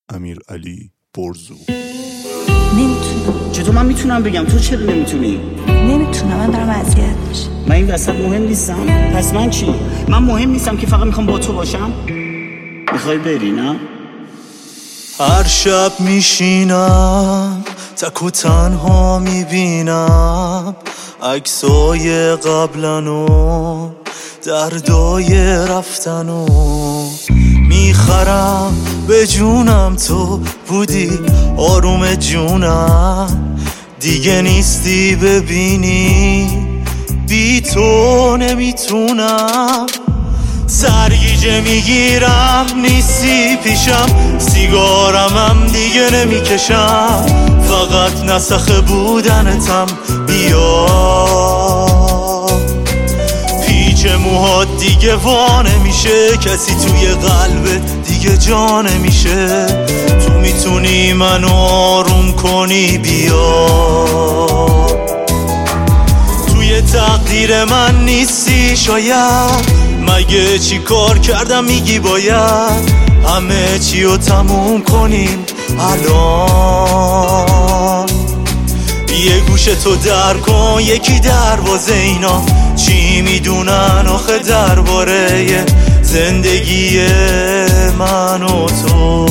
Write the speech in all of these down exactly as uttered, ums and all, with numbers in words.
امیرعلی برزو. نمیتونم. چطور من میتونم بگم تو چرا نمیتونی؟ نمیتونم، من دارم اذیت میشم. من این وسط مهم نیستم؟ پس من چی؟ من مهم نیستم که فقط میخوام با تو باشم؟ میخوای بری نه؟ هر شب میشینم تک و تنها میبینم عکسای قبلنو دردای رفتنو میخرم به جونم تو بودی آروم جونم دیگه نیستی ببینی بی تو نمیتونم سرگیجه میگیرم نیستی پیشم سیگارمم دیگه نمیکشم فقط نسخه بودنتم بیا پیچ موهات دیگه وا نمیشه کسی توی قلبت دیگه جا نمیشه تو میتونی منو آروم کنی بیا توی تقدیر من نیستی شاید مگه چی کار کردم میگی باید همه چی رو تموم کنیم الان یه گوشه تو در کن یکی دروازه اینا چی میدونن آخه درباره زندگی من و تو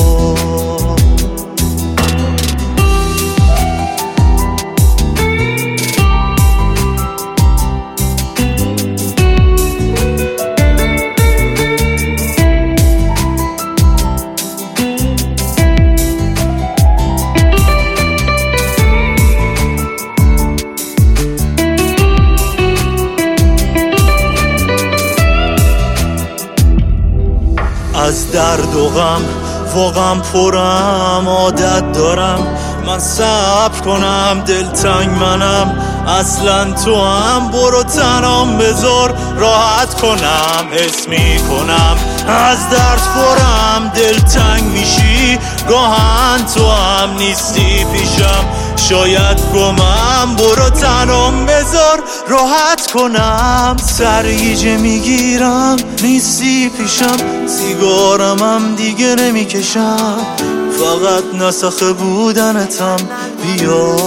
از درد و غم واقعا پرم عادت دارم من صبر کنم دلتنگ منم اصلا تو هم برو تنام بذار راحت کنم حس میکنم از درد پرم دلتنگ میشی گاهن تو هم نیستی پیشم شاید گمم برو تنام بذار راحت کنم سرگیجه میگیرم نیستی پیشم سیگارم هم دیگه نمیکشم فقط نسخه بودنتم بیا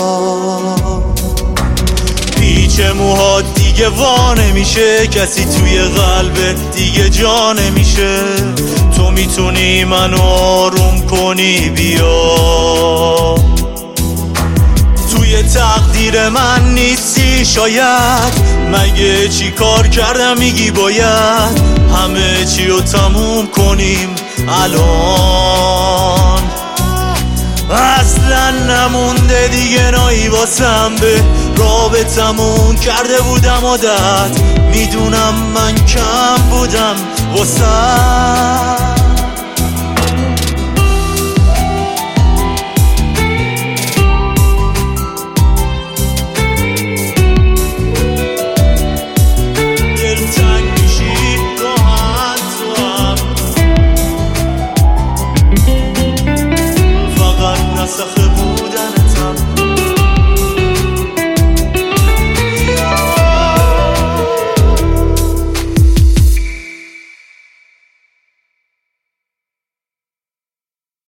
پیچ موهات دیگه وا نمیشه کسی توی قلبت دیگه جا نمیشه تو میتونی منو آروم کنی بیا توی تقدیر من نیستی شاید مگه چی کار کردم میگی باید همه چی رو تموم کنیم الان اصلا نمونده دیگه نایی واسم به رابطمون کرده بودم عادت میدونم من کم بودم واسم